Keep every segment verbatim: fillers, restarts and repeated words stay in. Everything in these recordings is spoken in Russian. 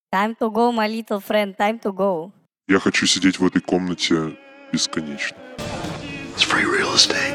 Time to go, my little friend, time to go. Я хочу сидеть в этой комнате бесконечно. It's free real estate.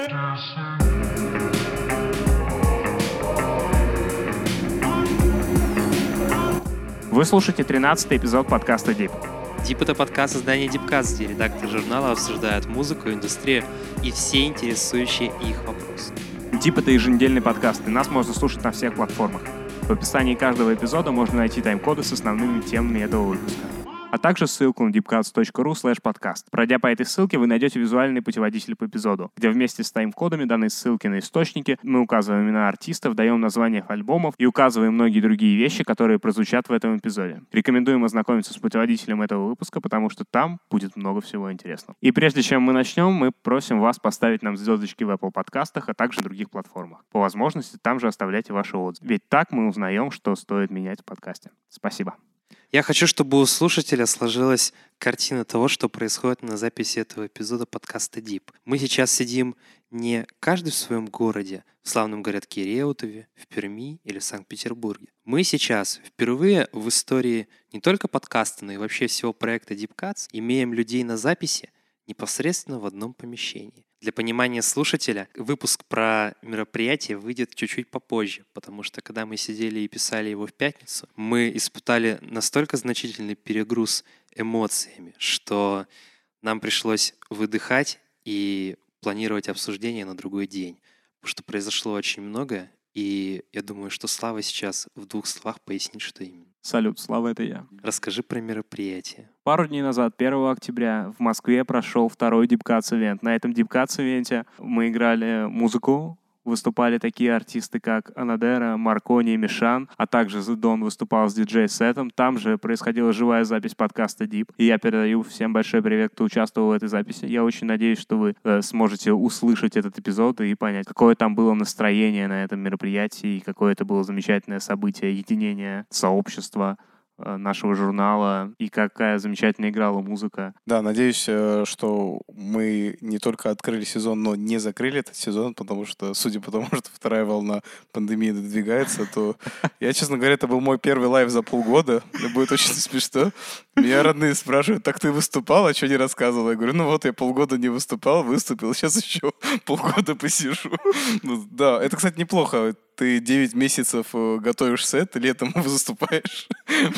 Вы слушаете тринадцатый эпизод подкаста Deep. Deep — это подкаст издания Deepcast, где редакторы журнала обсуждают музыку, индустрию и все интересующие их вопросы. Deep — это еженедельный подкаст, и нас можно слушать на всех платформах. В описании каждого эпизода можно найти тайм-коды с основными темами этого выпуска, а также ссылку на deepcast точка ру слэш подкаст. Пройдя по этой ссылке, вы найдете визуальный путеводитель по эпизоду, где вместе с тайм-кодами даны ссылки на источники, мы указываем имена артистов, даем названия альбомов и указываем многие другие вещи, которые прозвучат в этом эпизоде. Рекомендуем ознакомиться с путеводителем этого выпуска, потому что там будет много всего интересного. И прежде чем мы начнем, мы просим вас поставить нам звездочки в Apple подкастах, а также других платформах. По возможности там же оставляйте ваши отзывы. Ведь так мы узнаем, что стоит менять в подкасте. Спасибо. Я хочу, чтобы у слушателя сложилась картина того, что происходит на записи этого эпизода подкаста Deep. Мы сейчас сидим не каждый в своем городе, в славном городке Реутове, в Перми или Санкт-Петербурге. Мы сейчас впервые в истории не только подкаста, но и вообще всего проекта Deepcast имеем людей на записи непосредственно в одном помещении. Для понимания слушателя, выпуск про мероприятие выйдет чуть-чуть попозже, потому что когда мы сидели и писали его в пятницу, мы испытали настолько значительный перегруз эмоциями, что нам пришлось выдыхать и планировать обсуждение на другой день, потому что произошло очень многое, и я думаю, что Слава сейчас в двух словах пояснит, что именно. Салют, Слава, это я. Расскажи про мероприятие. Пару дней назад, первого октября, в Москве прошел второй Deepcast-ивент. На этом Deepcast-ивенте мы играли музыку, выступали такие артисты, как Анадера, Маркони и Мишан, а также The Don выступал с диджей-сетом. Там же происходила живая запись подкаста Deep. И я передаю всем большой привет, кто участвовал в этой записи. Я очень надеюсь, что вы э, сможете услышать этот эпизод и понять, какое там было настроение на этом мероприятии, и какое это было замечательное событие единения сообщества нашего журнала, и какая замечательно играла музыка. Да, надеюсь, что мы не только открыли сезон, но не закрыли этот сезон, потому что, судя по тому, что вторая волна пандемии надвигается, то я, честно говоря, это был мой первый лайв за полгода. Мне будет очень смешно. Меня родные спрашивают: так ты выступал, а что не рассказывал? Я говорю: ну вот, я полгода не выступал, выступил, сейчас еще полгода посижу. Ну, да, это, кстати, неплохо. Ты девять месяцев готовишь сет, летом выступаешь.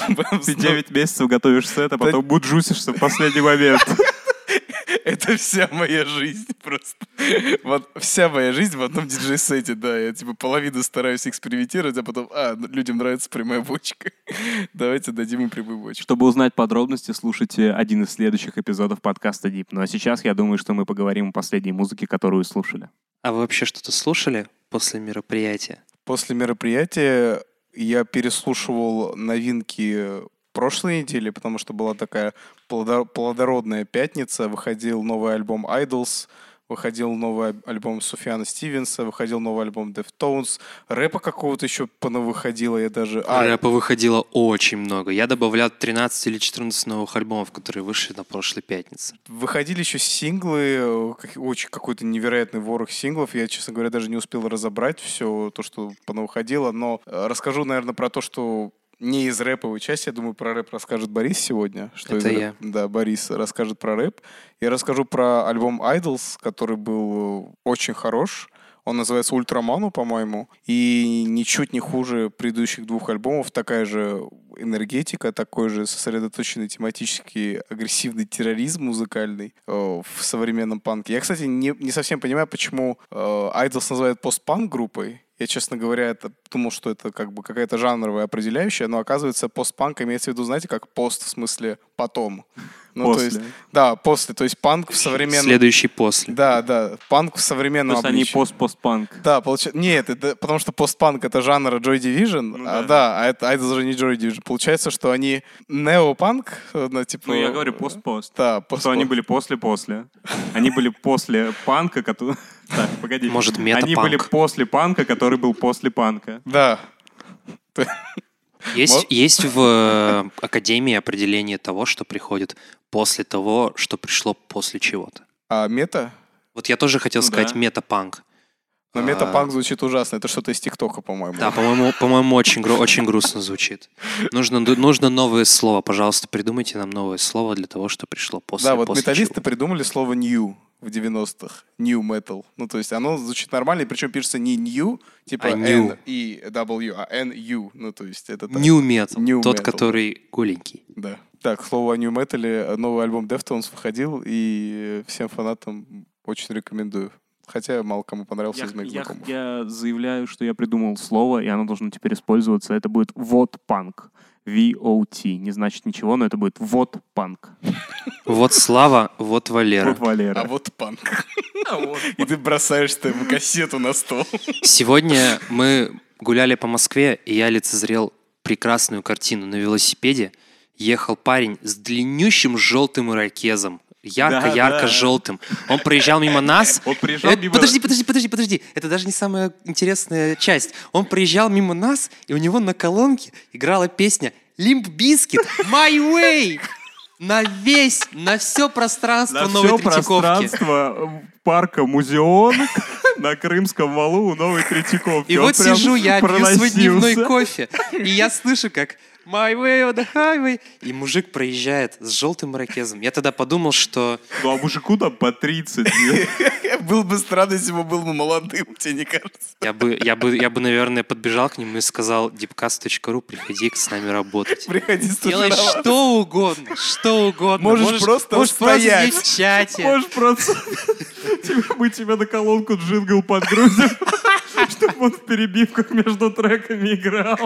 Ты девять месяцев готовишь сет, а потом буджусишься в последний момент. Это вся моя жизнь просто. Вот вся моя жизнь в одном диджей-сете, да. Я типа половину стараюсь экспериментировать, а потом, а, людям нравится прямая бочка. Давайте дадим им прямую бочку. Чтобы узнать подробности, слушайте один из следующих эпизодов подкаста Deep. Ну а сейчас я думаю, что мы поговорим о последней музыке, которую слушали. А вы вообще что-то слушали после мероприятия? После мероприятия я переслушивал новинки прошлой недели, потому что была такая плодородная пятница. Выходил новый альбом Idols, выходил новый альбом Суфьяна Стивенса, выходил новый альбом Deftones, рэпа какого-то еще понавыходило, я даже... А, рэпа выходило очень много. Я добавлял тринадцать или четырнадцать новых альбомов, которые вышли на прошлой пятнице. Выходили еще синглы, очень какой-то невероятный ворох синглов. Я, честно говоря, даже не успел разобрать все то, что понавыходило, но расскажу, наверное, про то, что не из рэповой части. Я думаю, про рэп расскажет Борис сегодня. Что Это из я. Рэп... Да, Борис расскажет про рэп. Я расскажу про альбом Idols, который был очень хорош. Он называется «Ультраману», по-моему. И ничуть не хуже предыдущих двух альбомов. Такая же энергетика, такой же сосредоточенный тематический агрессивный терроризм музыкальный э, в современном панке. Я, кстати, не, не совсем понимаю, почему э, Idols называют постпанк группой. Я, честно говоря, это думал, что это как бы какая-то жанровая определяющая, но оказывается, постпанк имеется в виду, знаете, как пост, в смысле потом. Ну, после. То есть, да, после. То есть панк в современном... Следующий после. Да, да, панк в современном То есть они обличии. пост-постпанк. Да, получается... Нет, это потому что постпанк — это жанр Joy Division, Ну, а, да. да, а это Idols же не Joy Division. Получается, что они неопанк, ну, типа... Ну, я говорю пост-пост. Да, Потому что они были после-после. Они были после панка, который... Так, погоди. Может, метапанк. Они были после панка, который был после панка. Да. Есть, Вот. есть в э, Академии определение того, что приходит после того, что пришло после чего-то. А мета? Вот я тоже хотел Ну сказать да. метапанк. Но метапанк звучит ужасно. Это что-то из ТикТока, по-моему. Да, по-моему, по-моему очень, гру- очень грустно звучит. Нужно, нужно новое слово. Пожалуйста, придумайте нам новое слово для того, что пришло после. Да, вот после металлисты чего. придумали слово new в девяностых. New metal. Ну, то есть оно звучит нормально, и причем пишется не new, типа А new. N и W, а N U. Ну, то есть это так. New metal. New Тот, metal. который голенький. Да. Так, к слову о New Metal, новый альбом Deftones выходил, и всем фанатам очень рекомендую. Хотя мало кому понравился Я, из моих я- знакомых. я заявляю, что я придумал слово, и оно должно теперь использоваться. Это будет вот-панк. ви о ти. Не значит ничего, но это будет вот-панк. Вот Слава, вот Валера. Вот Валера. А вот панк. И ты бросаешь там кассету на стол. Сегодня мы гуляли по Москве, и я лицезрел прекрасную картину. На велосипеде ехал парень с длиннющим желтым ирокезом. Ярко-ярко-желтым. Он проезжал мимо нас. Он приезжал Э, мимо- Подожди, подожди, подожди, подожди. Это даже не самая интересная часть. Он проезжал мимо нас, и у него на колонке играла песня Limp Bizkit My Way. На весь, на все пространство На Новой все Третьяковки. пространство парка Музеон на Крымском валу у Новой Третьяковки. И Он вот прям сижу я, пью свой проносился. дневной кофе, и я слышу, как My way on the highway, и мужик проезжает с желтым ирокезом. Я тогда подумал, что Ну, а мужику там по тридцать. Был бы странно, если бы был бы молодым, тебе не кажется? я бы, я бы, я бы, наверное, подбежал к нему и сказал: deepcast точка ру, приходи с нами работать. Приходи Делай стажироваться. что угодно, что угодно. Можешь просто можешь устоять. сидеть в чате. Можешь просто... Типа, мы тебя на колонку джингл подгрузим, чтобы он в перебивках между треками играл.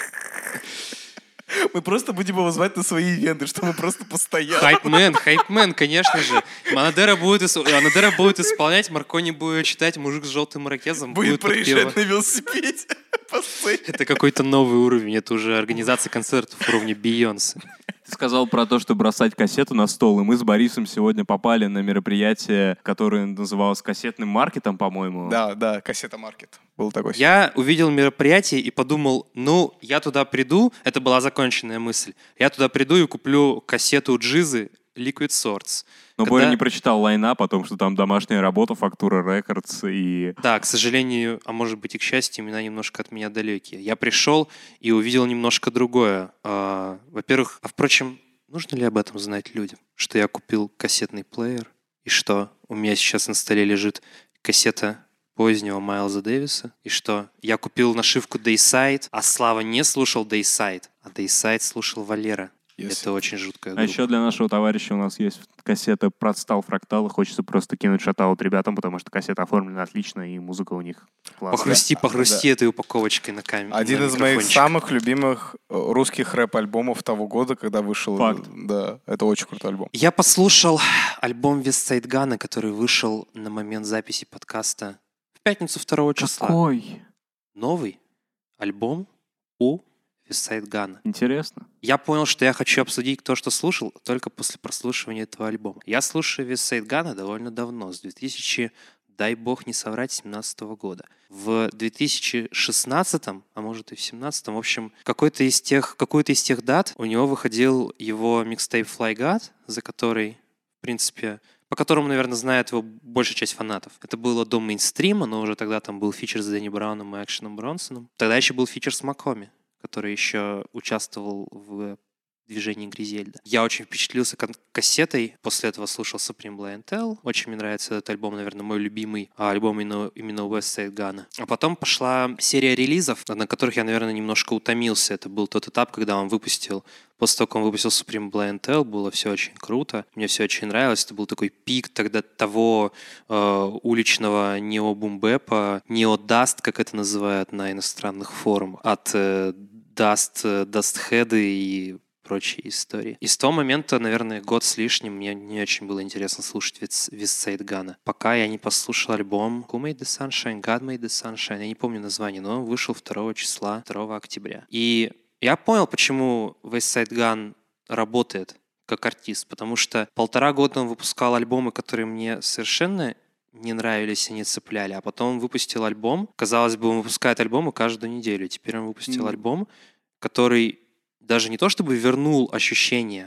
Мы просто будем его звать на свои ивенты, чтобы просто постоял. Хайпмен, хайпмен, конечно же. Манадера будет, ис- Манадера будет исполнять, Маркони будет читать, мужик с желтым ирокезом Будет под пиво. проезжать на велосипеде по сцене. Это какой-то новый уровень, это уже организация концертов уровня Бейонсе. Ты сказал про то, что бросать кассету на стол, и мы с Борисом сегодня попали на мероприятие, которое называлось кассетным маркетом, по-моему. Да, да, кассета маркет. Был такой. Я увидел мероприятие и подумал, ну, я туда приду, это была законченная мысль, я туда приду и куплю кассету Джизы Liquid Swords. Но Когда- Боря не прочитал лайна, потому что там домашняя работа, фактура Рекордс и... Да, к сожалению, а может быть и к счастью, имена немножко от меня далекие. Я пришел и увидел немножко другое. А, Во-первых, а впрочем, нужно ли об этом знать людям? Что я купил кассетный плеер, и что у меня сейчас на столе лежит кассета позднего Майлза Дэвиса, и что я купил нашивку Dayside, а Слава не слушал Dayside, а Dayside слушал Валера. Yes. Это очень жуткая А группа. еще для нашего товарища у нас есть кассета «Простал фрактал». Хочется просто кинуть шатаут ребятам, потому что кассета оформлена отлично, и музыка у них классная. Похрусти, похрусти этой упаковочкой на камере. Один из моих самых любимых э, русских рэп-альбомов того года, когда вышел. Факт. Да, это очень крутой альбом. Я послушал альбом Westside Gunna, который вышел на момент записи подкаста в пятницу второго числа. Какой? Новый альбом у Westside Gunna. Интересно. Я понял, что я хочу обсудить то, что слушал, только после прослушивания этого альбома. Я слушаю Westside Gunna довольно давно, с две тысячи, дай бог не соврать, семнадцатого года. В две тысячи шестнадцатом, а может и в семнадцатом, в общем, какой-то из тех, какой-то из тех дат у него выходил его микстейп Fly God, за который, в принципе, по которому, наверное, знает его большая часть фанатов. Это было до мейнстрима, но уже тогда там был фичер с Дэнни Брауном и Экшеном Бронсоном. Тогда еще был фичер с Макоми, который еще участвовал в движении Гризельда. Я очень впечатлился кон- кассетой. После этого слушал Supreme Blind Tell. Очень мне нравится этот альбом, наверное, мой любимый а, альбом именно, именно Westside Gunna. А потом пошла серия релизов, на которых я, наверное, немножко утомился. Это был тот этап, когда он выпустил... После того, как он выпустил Supreme Blind Tell, было все очень круто. Мне все очень нравилось. Это был такой пик тогда того э, уличного нео-бумбэпа, нео-даст, как это называют на иностранных форумах, от э, даст, дастхеды и прочие истории. И с того момента, наверное, год с лишним мне не очень было интересно слушать Westside Gunna. Пока я не послушал альбом Who Made the Sunshine, God Made the Sunshine. Я не помню название, но он вышел второго числа, второго октября. И я понял, почему Westside Gunn работает как артист, потому что полтора года он выпускал альбомы, которые мне совершенно не нравились и не цепляли, а потом он выпустил альбом. Казалось бы, он выпускает альбомы каждую неделю. Теперь он выпустил Mm. альбом, который даже не то чтобы вернул ощущение,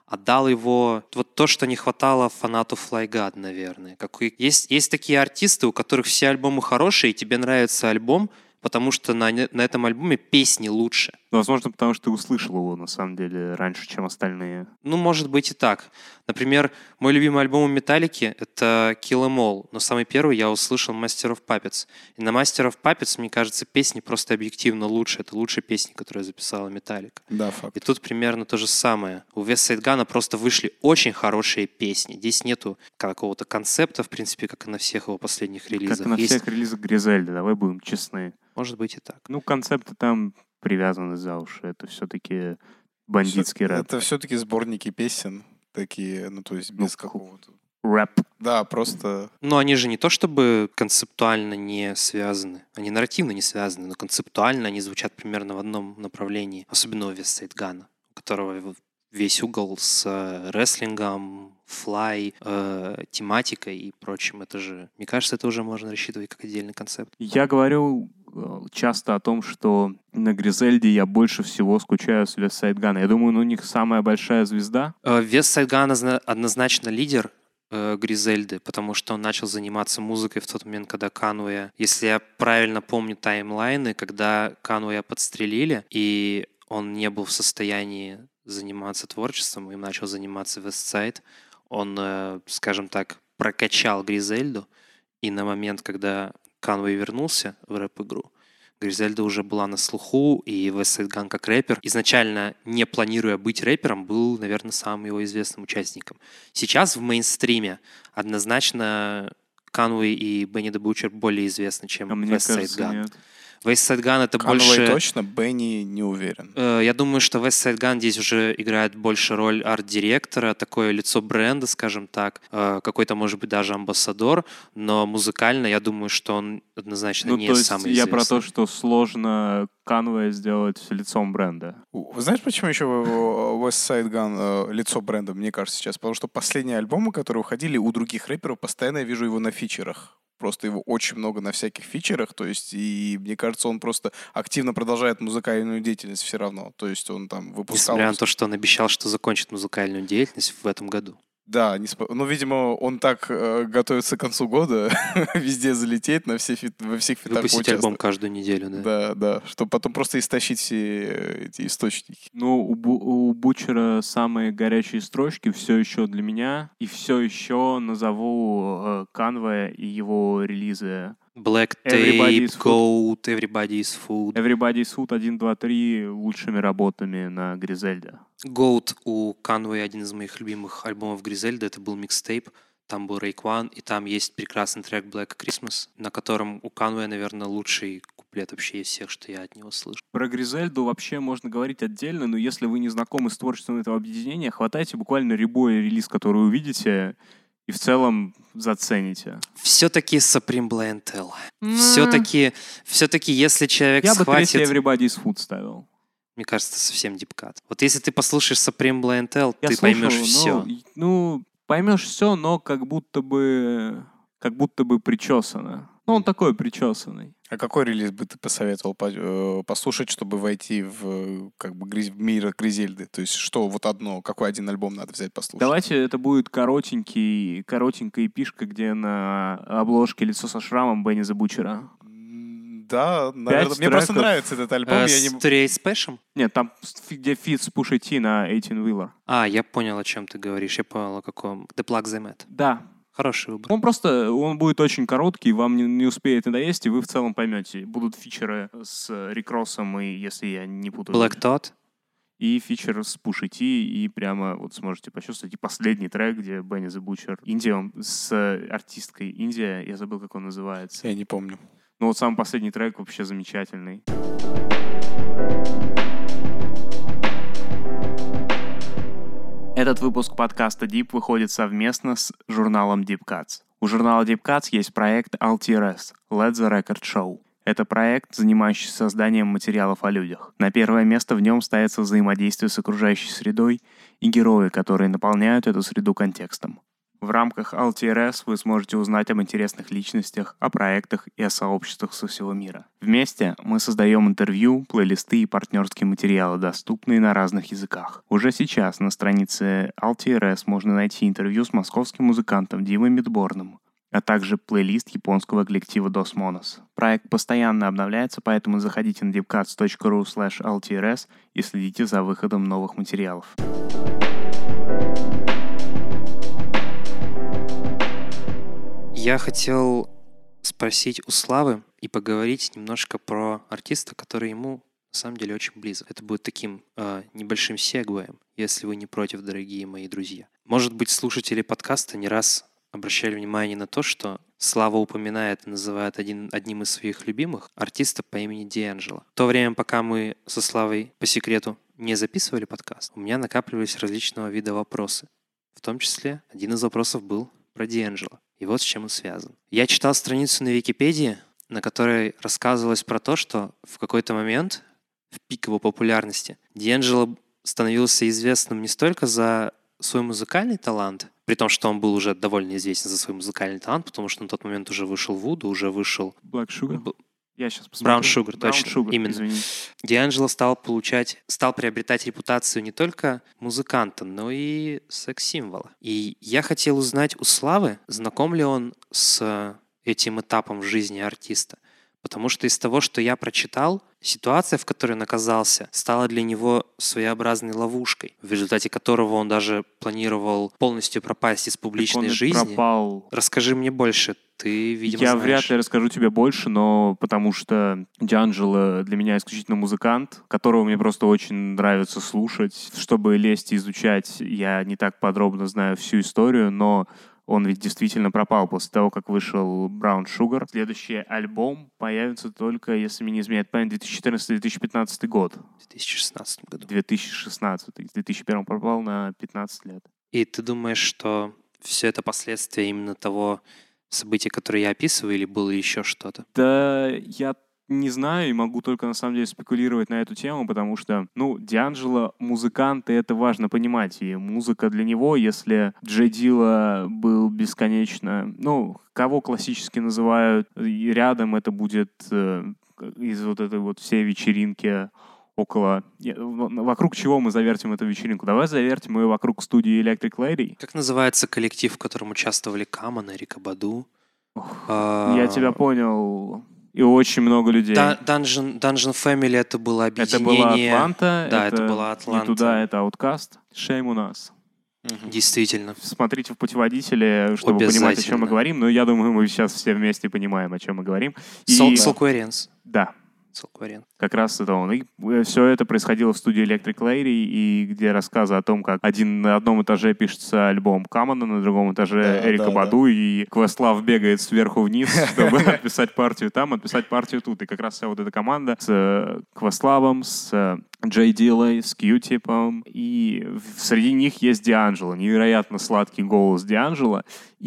отдал его... Вот то, что не хватало фанату Fly God, наверное. Как и- есть, есть такие артисты, у которых все альбомы хорошие, и тебе нравится альбом, потому что на, не- на этом альбоме песни лучше. Возможно, потому что ты услышал его, на самом деле, раньше, чем остальные. Ну, может быть и так. Например, мой любимый альбом у Металлики — это Kill 'Em All, но самый первый я услышал Master of Puppets. И на Master of Puppets, мне кажется, песни просто объективно лучше. Это лучшие песни, которые записала Металлика. Да, факт. И тут примерно то же самое. У West Side Gun просто вышли очень хорошие песни. Здесь нету какого-то концепта, в принципе, как и на всех его последних релизах. Как и на Есть- всех релизах Гризельда, давай будем честны. Может быть и так. Ну, концепты там привязаны за уши. Это все-таки бандитский рэп. Это все-таки сборники песен такие, ну, то есть без Ну, какого-то... Рэп. Да, просто... Но они же не то чтобы концептуально не связаны. Они нарративно не связаны, но концептуально они звучат примерно в одном направлении. Особенно у West Side Gun, у которого весь угол с э, рестлингом, флай, э, тематикой и прочим. Это же, мне кажется, это уже можно рассчитывать как отдельный концепт. Я говорю э, часто о том, что на Гризельде я больше всего скучаю с West Side Gun. Я думаю, у них самая большая звезда. Э, West Side Gun озна- однозначно лидер э, Гризельды, потому что он начал заниматься музыкой в тот момент, когда Кануэя, если я правильно помню таймлайны, когда Кануэя подстрелили, и он не был в состоянии заниматься творчеством, и начал заниматься Westside, он, э, скажем так, прокачал Гризельду, и на момент, когда Кануэй вернулся в рэп-игру, Гризельда уже была на слуху, и West Side Gun как рэпер, изначально не планируя быть рэпером, был, наверное, самым его известным участником. Сейчас в мейнстриме однозначно Кануэй и Бенни the Butcher более известны, чем А мне West Side кажется, Gun. нет. West Side Gun — это Кануэй больше... точно, Бенни не уверен. Э, Я думаю, что West Side Gun здесь уже играет больше роль арт-директора, такое лицо бренда, скажем так, э, какой-то, может быть, даже амбассадор, но музыкально я думаю, что он однозначно Ну, не то есть самый я известный. про то, что сложно Канве сделать лицом бренда. Вы знаешь, почему еще West Side Gun э, лицо бренда, мне кажется, сейчас? Потому что последние альбомы, которые выходили у других рэперов, постоянно я вижу его на фичерах. Просто его очень много на всяких фичерах, то есть, и мне кажется, он просто активно продолжает музыкальную деятельность все равно. То есть он там выпускал... Несмотря на то, что он обещал, что закончит музыкальную деятельность в этом году. Да, не сп- ну, видимо, он так э, готовится к концу года везде залететь, на все фит- во всех фитах Выпустить поучаствовать. альбом каждую неделю, да. Да, да, чтобы потом просто истощить все э, эти источники. Ну, у, Бу- у Бучера самые горячие строчки все еще для меня. И все еще назову э, Канве и его релизы. Black Everybody Tape, is Goat, Everybody is Food. Everybody's Food один, два, три лучшими работами на Гризельде. Goat у Канвей один из моих любимых альбомов Гризельда. Это был микстейп. Там был Рейкван, и там есть прекрасный трек Black Christmas, на котором у Канвея, наверное, лучший куплет вообще из всех, что я от него слышу. Про Гризельду вообще можно говорить отдельно, но если вы не знакомы с творчеством этого объединения, хватайте буквально любой релиз, который увидите, и в целом зацените. Все-таки Supreme Blientel. Все-таки, все-таки, если человек Я бы схватит... третий Everybody's Food ставил. Мне кажется, совсем дипкат. Вот если ты послушаешь Supreme Blientel, Я ты слушал, поймешь но, все. Ну, поймешь все, но как будто бы как будто бы причесано. Ну, он такой причесанный. А какой релиз бы ты посоветовал по- э, послушать, чтобы войти в, э, как бы, гриз- в мир Гризельды? То есть что вот одно, какой один альбом надо взять послушать? Давайте это будет коротенький, коротенькая эпишка, где на обложке лицо со шрамом Бенни the Butcher. М, Да, наверное, мне просто треков. нравится этот альбом. Э, я не... Story Special? Нет, там с- где фит с Pusha T на eighteen wheeler. А, я понял, о чем ты говоришь. Я понял, о каком. The Plug the Mat. Да. Хороший выбор. Он просто, он будет очень короткий, вам не, не успеет надоесть, и вы в целом поймете. Будут фичеры с Рик Россом, и если я не путаю... Black Todd. И фичер с Pusha T, и прямо вот сможете почувствовать. И последний трек, где Бенни the Butcher, Индия, он с артисткой Индия, я забыл, как он называется. Я не помню. Но вот самый последний трек вообще замечательный. Этот выпуск подкаста Deep выходит совместно с журналом Deep Cuts. У журнала Deep Cuts есть проект эл ти ар эс – Let the Record Show. Это проект, занимающийся созданием материалов о людях. На первое место в нем ставится взаимодействие с окружающей средой и герои, которые наполняют эту среду контекстом. В рамках эл ти ар эс вы сможете узнать об интересных личностях, о проектах и о сообществах со всего мира. Вместе мы создаем интервью, плейлисты и партнерские материалы, доступные на разных языках. Уже сейчас на странице эл ти ар эс можно найти интервью с московским музыкантом Димой Мидборном, а также плейлист японского коллектива Dos Monos. Проект постоянно обновляется, поэтому заходите на deepcuts точка ру слэш эл ти ар эс и следите за выходом новых материалов. Я хотел спросить у Славы и поговорить немножко про артиста, который ему на самом деле очень близок. Это будет таким э, небольшим сегвеем, если вы не против, дорогие мои друзья. Может быть, слушатели подкаста не раз обращали внимание на то, что Слава упоминает и называет один, одним из своих любимых артиста по имени D'Angelo. В то время, пока мы со Славой по секрету не записывали подкаст, у меня накапливались различного вида вопросы. В том числе один из вопросов был про D'Angelo. И вот с чем он связан. Я читал страницу на Википедии, на которой рассказывалось про то, что в какой-то момент, в пик его популярности, D'Angelo становился известным не столько за свой музыкальный талант, при том, что он был уже довольно известен за свой музыкальный талант, потому что на тот момент уже вышел Вуду, уже вышел... Black Sugar? Б... Я сейчас посмотрю. Brown Sugar, точно. Brown Sugar, именно. Извини. D'Angelo стал получать, стал приобретать репутацию не только музыканта, но и секс-символа. И я хотел узнать у Славы, знаком ли он с этим этапом в жизни артиста. Потому что из того, что я прочитал, ситуация, в которой он оказался, стала для него своеобразной ловушкой, в результате которого он даже планировал полностью пропасть из публичной жизни. Пропал. Расскажи мне больше. Ты, видимо, Я знаешь. вряд ли расскажу тебе больше, но потому что D'Angelo для меня исключительно музыкант, которого мне просто очень нравится слушать. Чтобы лезть и изучать, я не так подробно знаю всю историю, но он ведь действительно пропал после того, как вышел Brown Sugar. Следующий альбом появится только, если мне не изменяет память, две тысячи четырнадцатый - две тысячи пятнадцатый год. В две тысячи шестнадцатом году. две тысячи шестнадцатый. В две тысячи первом пропал на пятнадцать лет. И ты думаешь, что все это последствия именно того события, которое я описываю, или было еще что-то? Да, я не знаю и могу только на самом деле спекулировать на эту тему, потому что, ну, D'Angelo музыкант, и это важно понимать. И музыка для него, если Джей Дилла был бесконечно... Ну, кого классически называют и рядом, это будет э, из вот этой вот всей вечеринки около... Вокруг чего мы завертим эту вечеринку? Давай завертим ее вокруг студии Electric Lady. Как называется коллектив, в котором участвовали Камон, Эрика Баду? Я тебя понял... И очень много людей. Dungeon, Dungeon Family — это было объединение. Это была Атланта. Да, это, это была Атланта. Не туда, это Outkast. Шейм у нас. Угу. Действительно. Смотрите в путеводителе, чтобы понимать, о чем мы говорим. Но я думаю, мы сейчас все вместе понимаем, о чем мы говорим. Soulquarians. Да. Soulquarians. Как раз это он. И все это происходило в студии Electric Lady, и где рассказы о том, как один на одном этаже пишется альбом Камона, на другом этаже да, Эрика да, Баду, да. И Квестлав бегает сверху вниз, чтобы отписать партию там, отписать партию тут. И как раз вся вот эта команда с Квестлавом, с Джей Диллой, с Q-Tip'ом, и среди них есть D'Angelo, невероятно сладкий голос D'Angelo.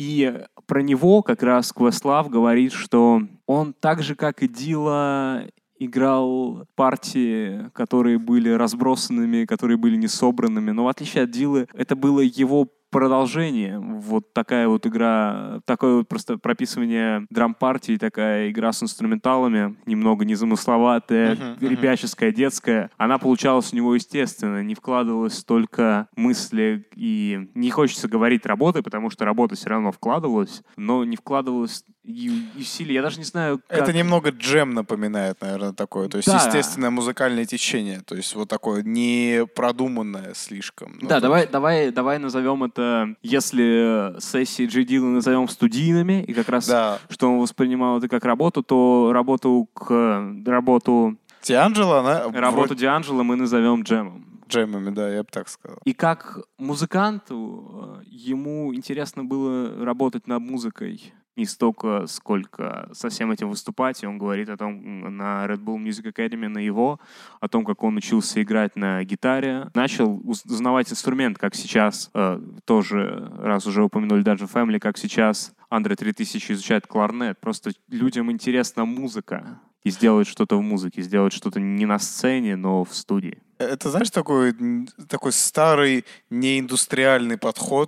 И про него как раз Квестлав говорит, что он так же, как и Дилла, играл партии, которые были разбросанными, которые были не собранными. Но в отличие от Диллы, это было его продолжение. Вот такая вот игра, такое вот просто прописывание драм-партии, такая игра с инструменталами, немного незамысловатая, uh-huh, uh-huh. ребяческая, детская. Она получалась у него естественно, не вкладывалась столько мысли, и не хочется говорить работы, потому что работа все равно вкладывалась, но не вкладывалась и, и в силе. Я даже не знаю, как... Это немного джем напоминает, наверное, такое. То есть, да. естественное музыкальное течение. То есть, вот такое не продуманное слишком. Да, ну, давай, есть... давай, давай назовем это, если сессии Джей Дилла назовем студийными, и как раз, да. что он воспринимал это как работу, то работу к... работу... D'Angelo, она... Работу вроде... D'Angelo мы назовем джемом. Джемами, да, я бы так сказал. И как музыканту ему интересно было работать над музыкой. Не столько, сколько со всем этим выступать. И он говорит о том на Red Bull Music Academy, на его, о том, как он учился играть на гитаре. Начал узнавать инструмент, как сейчас, э, тоже, раз уже упомянули Dungeon Family, как сейчас Андре три тысячи изучает кларнет. Просто людям интересна музыка. И сделать что-то в музыке, сделать что-то не на сцене, но в студии. Это, знаешь, такой, такой старый неиндустриальный подход.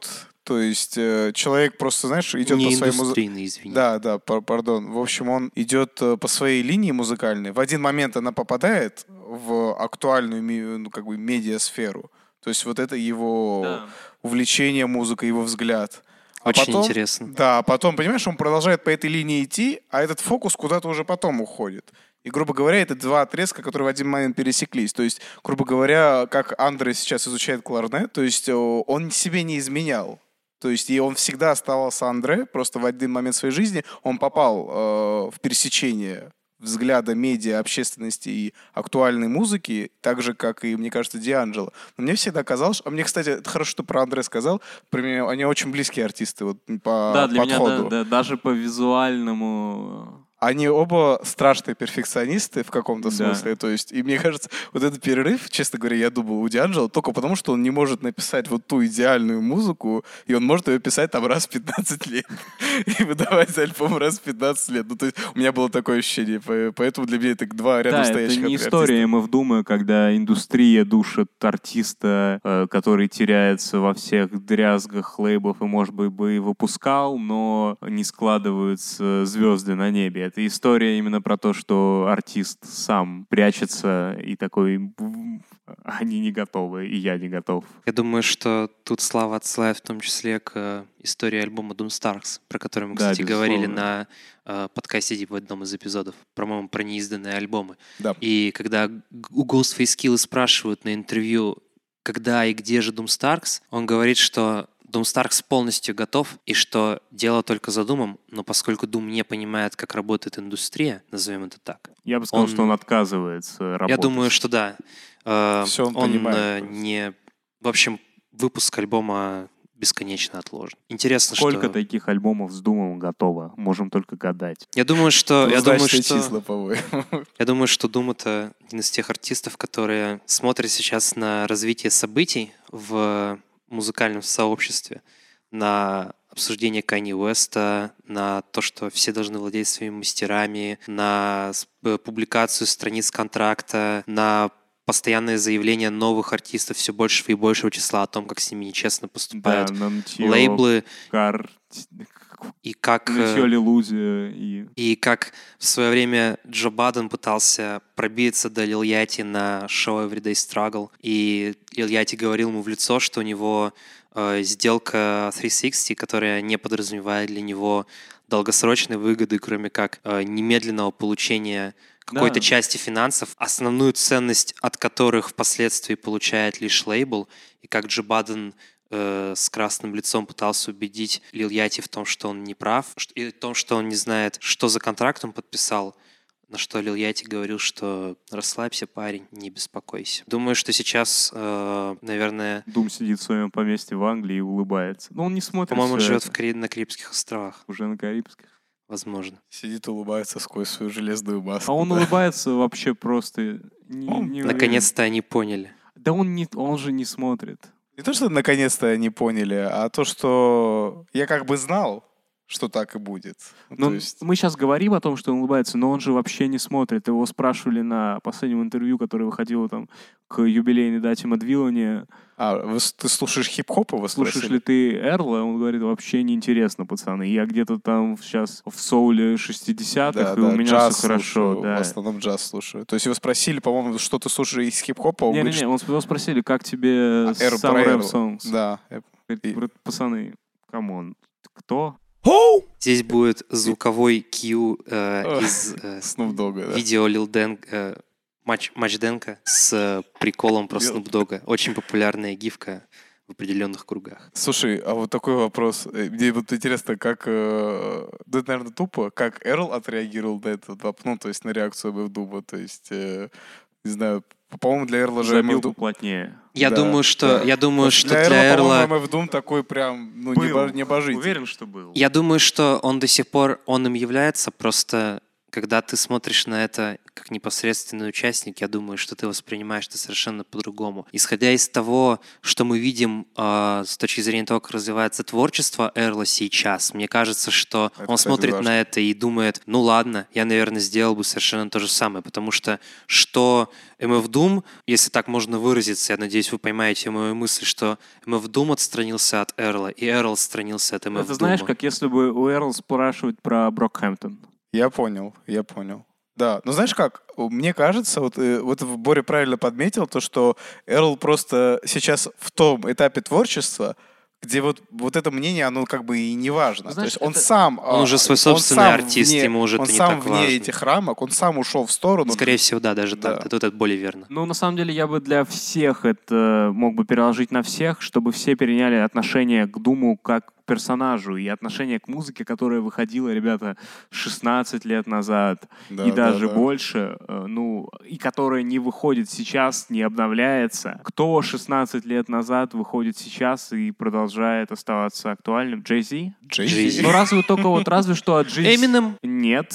То есть э, человек просто, знаешь, идет Не по своей музыке. индустрийный, извини. Да, да, пар- пардон. В общем, он идет э, по своей линии музыкальной. В один момент она попадает в актуальную ми- ну, как бы медиасферу. То есть вот это его Да. увлечение музыкой, его взгляд. А Очень потом, интересно. Да, а потом, понимаешь, он продолжает по этой линии идти, а этот фокус куда-то уже потом уходит. И, грубо говоря, это два отрезка, которые в один момент пересеклись. То есть, грубо говоря, как Андре сейчас изучает кларнет, то есть о, он себе не изменял. То есть и он всегда оставался Андре, просто в один момент своей жизни он попал э, в пересечение взгляда медиа, общественности и актуальной музыки, так же, как и, мне кажется, Дианджело. Но мне всегда казалось... А мне, кстати, это хорошо, что про Андре сказал. Про меня, они очень близкие артисты вот, по Да, для подходу. меня да, да, даже по визуальному... Они оба страшные перфекционисты в каком-то Да. смысле. То есть, и мне кажется, вот этот перерыв, честно говоря, я думал, у Дианджело только потому, что он не может написать вот ту идеальную музыку, и он может ее писать там раз в пятнадцать лет. И выдавать альбом раз в пятнадцать лет. Ну, то есть, у меня было такое ощущение. по- Поэтому для меня это два рядом Да, это стоящих не артиста. история эм эф Дума, когда индустрия душит артиста, э, который теряется во всех дрязгах лейблов и, может быть, бы и выпускал, но не складываются звезды на небе. Это история именно про то, что артист сам прячется и такой, «М, они не готовы, и я не готов». Я думаю, что тут Слава отсылает в том числе к э, истории альбома Doom Starks, про который мы, Да, кстати, говорили безусловно. на э, подкасте Deep в одном из эпизодов, по-моему, про неизданные альбомы. Да. И когда г- у Ghostface Killah спрашивают на интервью, когда и где же Doom Starks, он говорит, что Doom Starks полностью готов, и что дело только за Думом, но поскольку Doom не понимает, как работает индустрия, назовем это так, Я бы сказал, Он- что он отказывается работать. я думаю, что да. Э, Всё он он понимает э, просто. не... В общем, выпуск альбома бесконечно отложен. Интересно, Сколько что... таких альбомов с Думом готово? Можем только гадать. Я думаю, что... Я думаю, Двузначные что... числа, по-моему. Я думаю, что Doom — это один из тех артистов, которые смотрят сейчас на развитие событий в музыкальном сообществе, на обсуждение Канье Уэста, на то, что все должны владеть своими мастерами, на с- э, публикацию страниц контракта, на постоянное заявление новых артистов все большего и большего числа о том, как с ними нечестно Да, поступают Нантьё, лейблы, Кар... и как... э, Нантьё, Лилузи и... И как в свое время Джо Баден пытался пробиться до Лил Яти на шоу Everyday Struggle, и Лил Яти говорил ему в лицо, что у него э, сделка триста шестьдесят, которая не подразумевает для него долгосрочной выгоды, кроме как э, немедленного получения какой-то Да. части финансов, основную ценность от которых впоследствии получает лишь лейбл, и как Джо Баден э, с красным лицом пытался убедить Лил Яти в том, что он не прав, ш- и в том, что он не знает, что за контракт он подписал, на что Лил Яти говорил, что расслабься, парень, не беспокойся. Думаю, что сейчас, э, наверное, Дум сидит в своем поместье в Англии и улыбается. Но он не смотрит по-моему, он всё живет это. в Кари- на Карибских островах, Уже на Карибских. возможно. Сидит, улыбается сквозь свою железную маску. А он да. улыбается вообще просто... Не, Он не уверен. Наконец-то они поняли. Да он, не, он же не смотрит. Не то, что наконец-то они поняли, а то, что я как бы знал, что так и будет. Ну, Но то есть... мы сейчас говорим о том, что он улыбается, но он же вообще не смотрит. Его спрашивали на последнем интервью, которое выходило там к юбилейной дате Мадвиллани. А, вы с- ты слушаешь хип-хоп, его Слушаешь спросили? ли ты Эрла? Он говорит, вообще неинтересно, пацаны. Я где-то там сейчас в соуле шестидесятых, Да, и у да, меня джаз все хорошо. слушаю, Да. в основном джаз слушаю. То есть его спросили, по-моему, что ты слушаешь из хип-хопа, он говорит, Не-не-не, он его спросили, как тебе А, Эр- сам про рэп Эрла. сонгс? да. э, Говорит, И- «Брат, пацаны, камон, кто? Здесь будет звуковой кью э, Ох, из э, Snoop Dogg, да. видео Лил Дэн, э, Матч, Матч Дэнка с э, приколом про Лил- Снуп Догга. Очень популярная гифка в определенных кругах. Слушай, а вот такой вопрос. Э, Мне вот интересно, как... э, да, это, наверное, тупо. Как Эрл отреагировал на этот вопрос? Ну, то есть на реакцию эм эф Дума. То есть, э, не знаю, по-моему, для Эрла же Забил эм эф Doom- поплотнее. Я Да, думаю, что да. я думаю, Вот что для для Эрла, Эрла, по-моему, эм эф Doom такой прям, ну, Был. небо- небожитель. Уверен, что был. я думаю, что он до сих пор он им является, просто когда ты смотришь на это как непосредственный участник, я думаю, что ты воспринимаешь это совершенно по-другому. Исходя из того, что мы видим э, с точки зрения того, как развивается творчество Эрла сейчас, мне кажется, что Это, он кстати, смотрит важно. на это и думает, ну ладно, я, наверное, сделал бы совершенно то же самое, потому что что эм эф Doom, если так можно выразиться, я надеюсь, вы поймаете мою мысль, что эм эф Doom отстранился от Эрла, и Эрл отстранился от эм эф Это Doom. знаешь, как если бы у Эрл спрашивать про Брокхэмптон. Я понял, я понял. Да, ну знаешь как, мне кажется, вот, э, вот Боря правильно подметил, то, что Эрл просто сейчас в том этапе творчества, где вот, вот это мнение, оно как бы и не важно. Знаешь, То есть он это- сам... Он а, уже свой он собственный сам артист, вне- ему уже он это не сам так вне важно. этих рамок, он сам ушел в сторону. Скорее всего, да, даже Да. так. Это, это более верно. Ну, на самом деле, я бы для всех это мог бы переложить на всех, чтобы все переняли отношение к Думу как к персонажу и отношение к музыке, которая выходила, ребята, шестнадцать лет назад Да, и да, даже да. больше, э, ну, и которая не выходит сейчас, не обновляется. Кто шестнадцать лет назад выходит сейчас и продолжает оставаться актуальным? Джей-Зи? Джей-Зи. Ну, разве только вот, разве что от Джей-Зи... Эминем. Нет,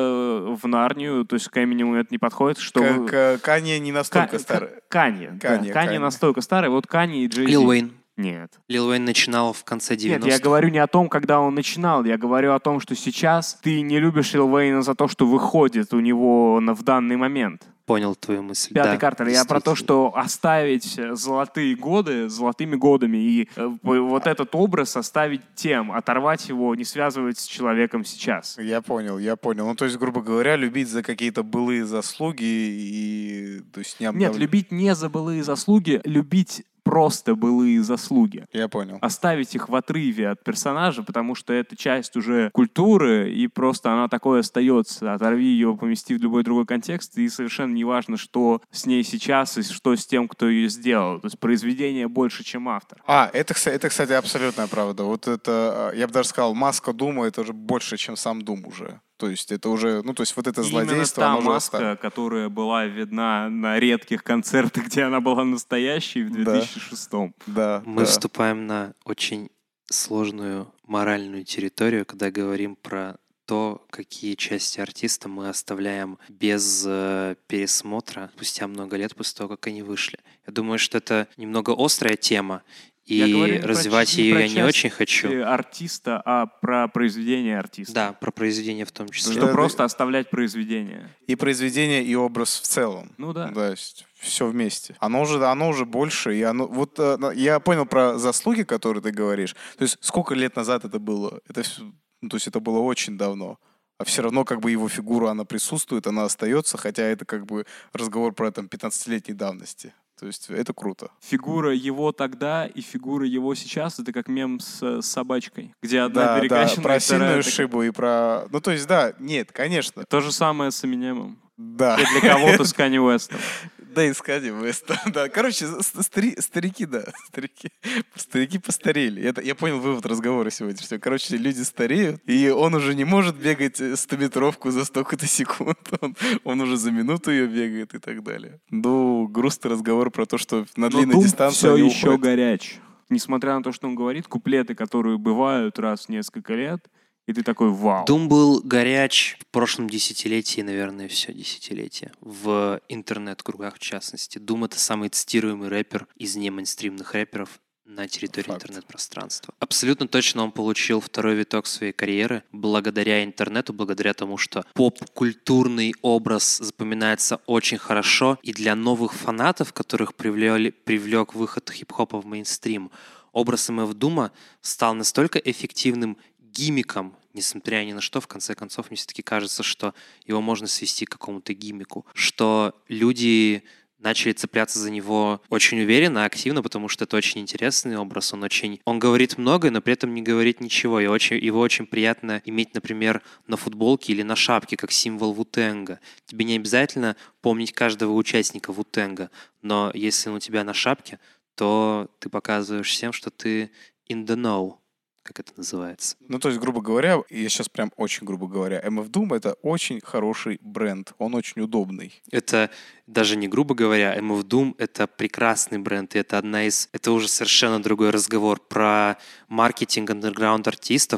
э, в Нарнию, то есть к Эминему это не подходит, что... К- к- Канье не настолько Ка- старый. Ка- Канье. да. Канье, Канье Канье. настолько старый. Вот Канье и Джей-Зи. Лил Уэйн. Нет. Лил Уэйн начинал в конце Нет, девяностых. я говорю не о том, когда он начинал. Я говорю о том, что сейчас ты не любишь Лил Уэйна за то, что выходит у него на, в данный момент. Понял твою мысль. Пятый да, Картер. Я про то, действительно. что оставить золотые годы золотыми годами и э, вот этот образ оставить тем, оторвать его, не связывать с человеком сейчас. Я понял, я понял. Ну, то есть, грубо говоря, любить за какие-то былые заслуги и... То есть, не Нет, обнов- любить не за былые заслуги, любить просто былые заслуги. Я понял. Оставить их в отрыве от персонажа, потому что это часть уже культуры, и просто она такой остается. Оторви ее, помести в любой другой контекст, и совершенно не важно, что с ней сейчас и что с тем, кто ее сделал. То есть произведение больше, чем автор. А, это, кса- это, кстати, абсолютная правда. Вот это, а, я бы даже сказал, маска Дума, это уже больше, чем сам Дум уже. То есть это уже, ну, то есть вот это И именно злодейство, та оно уже маска, оставлено. которая была видна на редких концертах, где она была настоящей в две Да. тысячи шестом. Да, Мы да. вступаем на очень сложную моральную территорию, когда говорим про то, какие части артиста мы оставляем без э, пересмотра спустя много лет после того, как они вышли. Я думаю, что это немного острая тема, Я говорю и не про развивать ч- не ее про я не часть, очень хочу. э, артиста, а про произведение артиста. Да, про произведение в том числе. Что Да, просто оставлять произведение. И произведение, и образ в целом. Ну да. То есть все вместе. Оно уже, оно уже больше. И оно, вот э, на- я понял про заслуги, которые ты говоришь. То есть сколько лет назад это было? Это, всё- ну, то есть это было очень давно. А все равно как бы его фигура, она присутствует, она остается, хотя это как бы разговор про там пятнадцатилетней давности. То есть это круто. Фигура его тогда и фигура его сейчас — это как мем с, с собачкой, где одна Да, да, перекачанная, про вторая сильную такая. шибу и про... Ну, то есть, да, нет, конечно. То же самое с Эминемом. Да. И для кого-то с Канье Уэстом. Да, и с Канье Уэстом, да. Короче, с- стари- старики, да, старики. Старики постарели. Это, я понял вывод разговора сегодняшнего. Короче, люди стареют, и он уже не может бегать стометровку за столько-то секунд. Он, он уже за минуту ее бегает и так далее. Ну, грустный разговор про то, что на Но длинной Дум дистанции все они еще уходят. горяч. Несмотря на то, что он говорит, куплеты, которые бывают раз в несколько лет, и ты такой вау. Дум был горяч в прошлом десятилетии, наверное, все десятилетие. В интернет-кругах, в частности. Дум — это самый цитируемый рэпер из немейнстримных рэперов на территории Факт. интернет-пространства. Абсолютно точно он получил второй виток своей карьеры благодаря интернету, благодаря тому, что поп-культурный образ запоминается очень хорошо, и для новых фанатов, которых привлек, привлек выход хип-хопа в мейнстрим, образ эм эф Дума стал настолько эффективным гиммиком, несмотря ни на что, в конце концов, мне все-таки кажется, что его можно свести к какому-то гиммику, что люди начали цепляться за него очень уверенно, активно, потому что это очень интересный образ, он очень... Он говорит многое, но при этом не говорит ничего, и очень, его очень приятно иметь, например, на футболке или на шапке, как символ Ву-Тэнга. Тебе не обязательно помнить каждого участника Ву-Тэнга, но если он у тебя на шапке, то ты показываешь всем, что ты in the know, как это называется. Ну, то есть, грубо говоря, я сейчас прям очень грубо говоря, эм эф Doom — это очень хороший бренд, он очень удобный. Это даже не грубо говоря, эм эф Doom — это прекрасный бренд, и это одна из... Это уже совершенно другой разговор про маркетинг андерграунд-артистов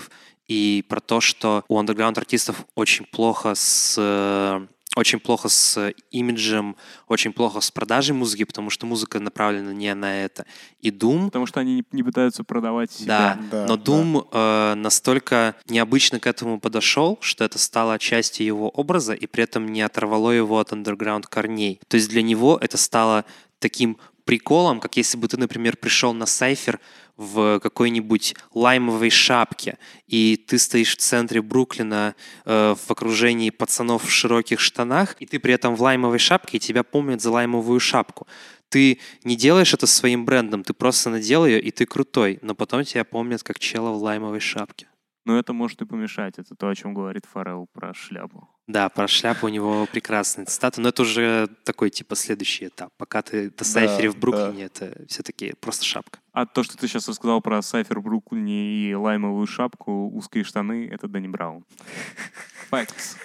и про то, что у андерграунд-артистов очень плохо с... очень плохо с имиджем, очень плохо с продажей музыки, потому что музыка направлена не на это. И Doom... Потому что они не, не пытаются продавать себя. Да, Да, но да. Doom э, настолько необычно к этому подошел, что это стало частью его образа и при этом не оторвало его от андерграунд корней. То есть для него это стало таким приколом, как если бы ты, например, пришел на сайфер в какой-нибудь лаймовой шапке, и ты стоишь в центре Бруклина э, в окружении пацанов в широких штанах, и ты при этом в лаймовой шапке, и тебя помнят за лаймовую шапку. Ты не делаешь это своим брендом, ты просто надел ее, и ты крутой, но потом тебя помнят как чела в лаймовой шапке. Но это может и помешать. Это то, о чем говорит Фаррелл про шляпу. Да, про шляпу у него прекрасная цитата, но это уже такой, типа, следующий этап. Пока ты до сайфере Да, в Бруклине, это все-таки просто шапка. А то, что ты сейчас рассказал про сайфер в Бруклине и лаймовую шапку, узкие штаны, это Дэнни Браун. Facts.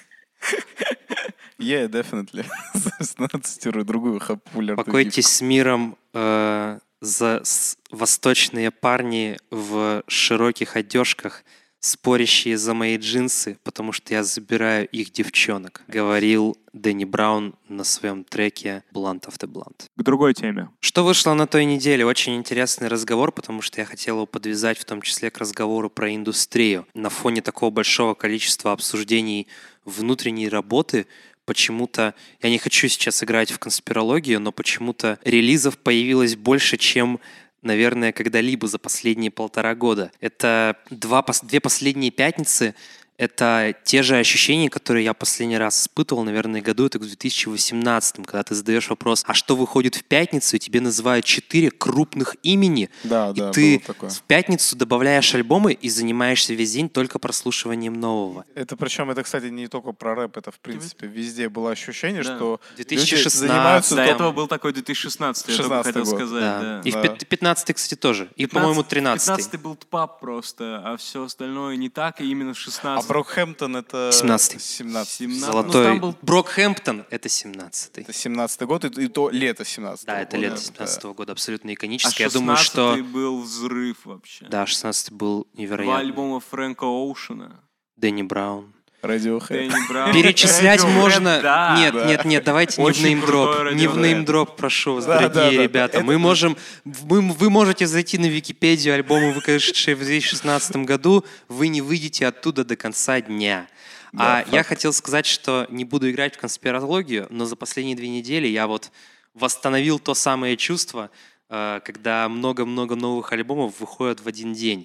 Yeah, definitely. Собственно, цитирую другую популярную Покойтесь с миром, э, за с- восточные парни в широких одежках, спорящие за мои джинсы, потому что я забираю их девчонок, говорил Дэнни Браун на своем треке Blunt After Blunt. К другой теме. Что вышло на той неделе? Очень интересный разговор, потому что я хотел его подвязать в том числе к разговору про индустрию. На фоне такого большого количества обсуждений внутренней работы почему-то, я не хочу сейчас играть в конспирологию, но почему-то релизов появилось больше, чем, наверное, когда-либо за последние полтора года. Это два, пос- две последние пятницы. Это те же ощущения, которые я последний раз испытывал, наверное, году это в две тысячи восемнадцатом, когда ты задаешь вопрос, а что выходит в пятницу, и тебе называют четыре крупных имени, Да, и да, ты было такое. в пятницу добавляешь альбомы и занимаешься весь день только прослушиванием нового. Это причем, это, кстати, не только про рэп, это, в принципе, везде было ощущение, Да. что две тысячи люди шестнадцатый, занимаются До Там- этого был такой две тысячи шестнадцатый, я только шестнадцатый хотел год. сказать. Да. Да. И в Да. пят- пятнадцатый, кстати, тоже. И, по-моему, тринадцатый. пятнадцатый был тпап просто, а все остальное не так, и именно в А шестнадцатом. Брокхэмптон это... семнадцатый. семнадцатый. семнадцатый. Золотой. Ну, там был- Брокхэмптон — это семнадцатый. Это семнадцатый год, и, и то лето семнадцатого Да, это года. лето семнадцатого года, абсолютно А иконический. Я думаю, что... шестнадцатый был взрыв вообще. Да, шестнадцатый был Два невероятный. альбома Фрэнка Оушена. Дэнни Браун. Radiohead. Дэнни Браун. Перечислять Radiohead, можно... да. Нет, да. нет, нет, давайте не в Очень неймдроп. крутой Не в Radiohead. неймдроп, прошу вас, Да, дорогие да, да, ребята. это- Мы можем... Вы, вы можете зайти на Википедию альбомы, вышедшие в две тысячи шестнадцатом году. Вы не выйдете оттуда до конца дня. Да, а я хотел сказать, что не буду играть в конспирологию, но за последние две недели я вот восстановил то самое чувство, э, когда много-много новых альбомов выходят в один день.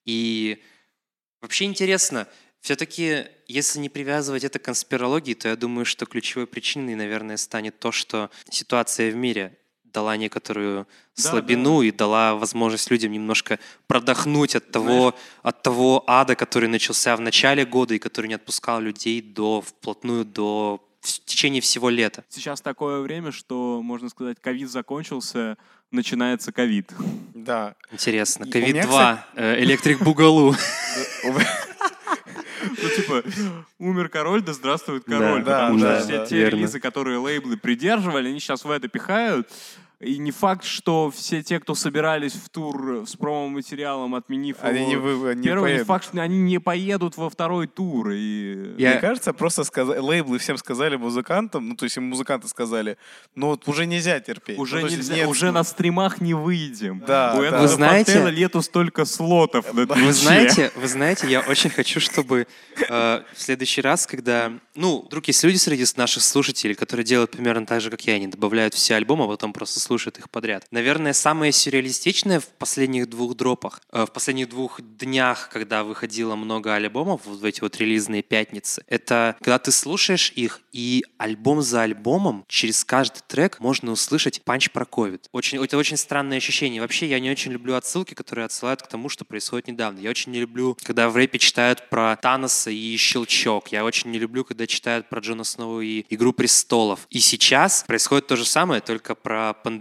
И вообще интересно, все-таки, если не привязывать это к конспирологии, то я думаю, что ключевой причиной, наверное, станет то, что ситуация в мире дала некоторую Да, слабину и дала возможность людям немножко продохнуть от того, от того ада, который начался в начале года и который не отпускал людей до, вплотную до в течение всего лета. Сейчас такое время, что, можно сказать, ковид закончился, начинается ковид. Да. Интересно. И у ковид меня, два, э, Электрик Бугалу. Ну, типа, умер король, да здравствует король. Да, Потому да, что все да, те верно. релизы, которые лейблы придерживали, они сейчас в это пихают. И не факт, что все те, кто собирались в тур с промо-материалом, отменив Они его не, вы, не первый, не поедут. факт, что они не поедут во второй тур. И... Я- Мне кажется, просто сказали, лейблы всем сказали музыкантам, ну, то есть им музыканты сказали, ну, вот уже нельзя терпеть. Уже, Ну, то есть нельзя, нет, уже на стримах не выйдем. Да, У да. этого Вы знаете- Фонтейна лету столько слотов на Вы Твиче. знаете, вы знаете, я очень хочу, чтобы э, в следующий раз, когда... Ну, вдруг есть люди среди наших слушателей, которые делают примерно так же, как я, они добавляют все альбомы, а потом просто слушают их подряд. Наверное, самое сюрреалистичное в последних двух дропах, э, в последних двух днях, когда выходило много альбомов, вот в эти вот релизные пятницы, это когда ты слушаешь их, и альбом за альбомом через каждый трек можно услышать панч про ковид. Очень, это очень странное ощущение. Вообще, я не очень люблю отсылки, которые отсылают к тому, что происходит недавно. Я очень не люблю, когда в рэпе читают про Таноса и Щелчок. Я очень не люблю, когда читают про Джона Сноу и Игру престолов. И сейчас происходит то же самое, только про пандемию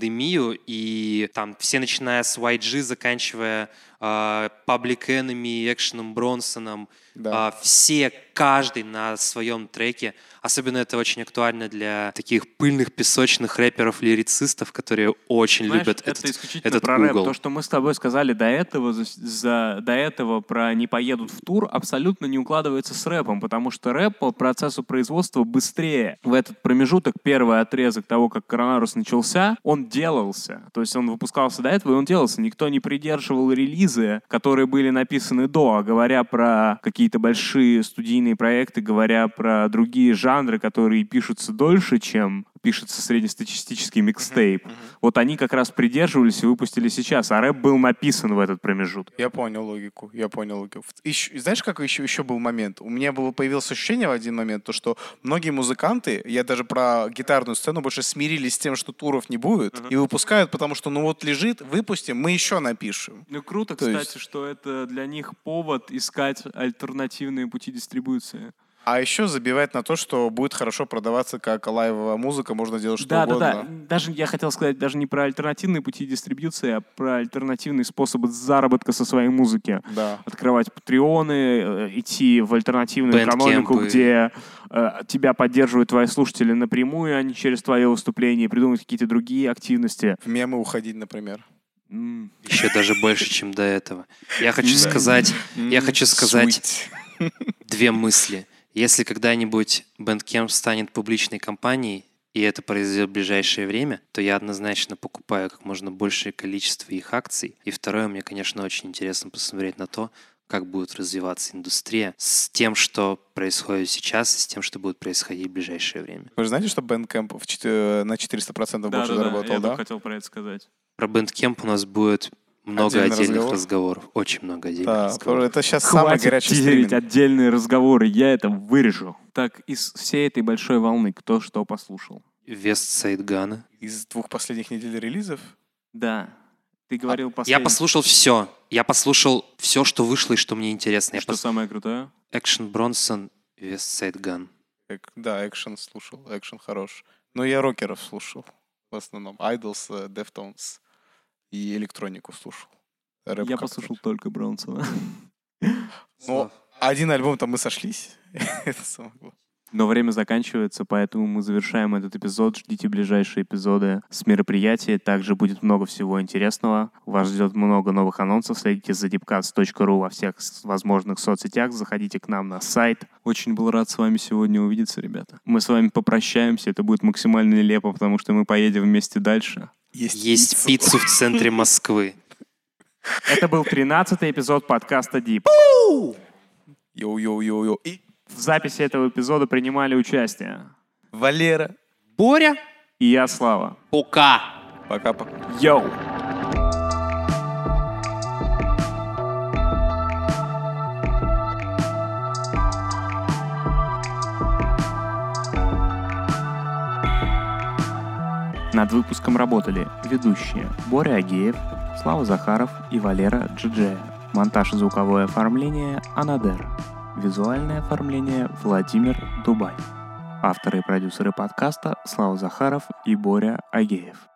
пандемию, и там все, начиная с уай джи, заканчивая э, Public Enemy, Экшеном Бронсоном, Да. э, все, каждый на своем треке. Особенно это очень актуально для таких пыльных, песочных рэперов-лирицистов, которые очень Знаешь, любят это этот, исключительно этот про рэп. угол. То, что мы с тобой сказали до этого, за, за- до этого про «не поедут в тур», абсолютно не укладывается с рэпом, потому что рэп по процессу производства быстрее. В этот промежуток, первый отрезок того, как коронавирус начался, он делался. То есть он выпускался до этого, и он делался. Никто не придерживал релизы, которые были написаны до. А говоря про какие-то большие студийные проекты, говоря про другие жанры, которые пишутся дольше, чем пишется среднестатистический микстейп, вот они как раз придерживались и выпустили сейчас, а рэп был написан в этот промежуток. Я понял логику, я понял логику. Еще- знаешь, какой еще, еще был момент? У меня было, появилось ощущение в один момент, то, что многие музыканты, я даже про гитарную сцену, больше смирились с тем, что туров не будет, и выпускают, потому что, ну вот лежит, выпустим, мы еще напишем. Ну круто, То кстати, есть- что это для них повод искать альтернативные пути дистрибуции. А еще забивает на то, что будет хорошо продаваться как лайвовая музыка, можно делать что Да, да, угодно. да. Даже я хотел сказать даже не про альтернативные пути дистрибьюции, а про альтернативные способы заработка со своей музыки. Да. Открывать патреоны, э, идти в альтернативную экономику, Бэндкемпы. где э, тебя поддерживают твои слушатели напрямую, а не через твое выступление, и придумать какие-то другие активности. В мемы уходить, например. М. Еще даже больше, чем до этого. Я хочу сказать, я хочу сказать Sweet. две мысли. Если когда-нибудь Bandcamp станет публичной компанией, и это произойдет в ближайшее время, то я однозначно покупаю как можно большее количество их акций. И второе, мне, конечно, очень интересно посмотреть на то, как будет развиваться индустрия с тем, что происходит сейчас, и с тем, что будет происходить в ближайшее время. Вы же знаете, что Bandcamp в чет- на четыреста процентов Да, больше да, да, заработал, я да? только хотел про это сказать. Про Bandcamp у нас будет много Отдельный отдельных разговор. разговоров. Очень много отдельных Да, разговоров. это сейчас самый Хватит горячий тизерить стриминг. отдельные разговоры, я это вырежу. Так, из всей этой большой волны кто что послушал? Westside Gunna. Из двух последних недель релизов. Да. Ты говорил Я последний. послушал все. Я послушал все, что вышло и что мне интересно. Я Что пос- самое крутое? Экшен Бронсон, Westside Gun. Эк- Да, экшен слушал, экшен хорош. Но я рокеров слушал в основном. Idols, э, Deftones и электронику слушал. Рэп Я как-то. послушал только Бронсона. Ну, один альбом там мы сошлись. Это самое главное. Но время заканчивается, поэтому мы завершаем этот эпизод. Ждите ближайшие эпизоды с мероприятия. Также будет много всего интересного. Вас ждет много новых анонсов. Следите за deepcuts точка ру во всех с- возможных соцсетях. Заходите к нам на сайт. Очень был рад с вами сегодня увидеться, ребята. Мы с вами попрощаемся. Это будет максимально нелепо, потому что мы поедем вместе дальше. Есть пиццу в центре Москвы. Это был тринадцатый эпизод подкаста Deep. Йоу-йоу-йоу-йоу. И В записи этого эпизода принимали участие Валера. Боря, и я, Слава. пока. Пока-пока. Йоу! Над выпуском работали ведущие Боря Агеев, Слава Захаров и Валера Джиджея. Монтаж и звуковое оформление Анадер. Визуальное оформление Владимир Дубай. Авторы и продюсеры подкаста Слава Захаров и Боря Агеев.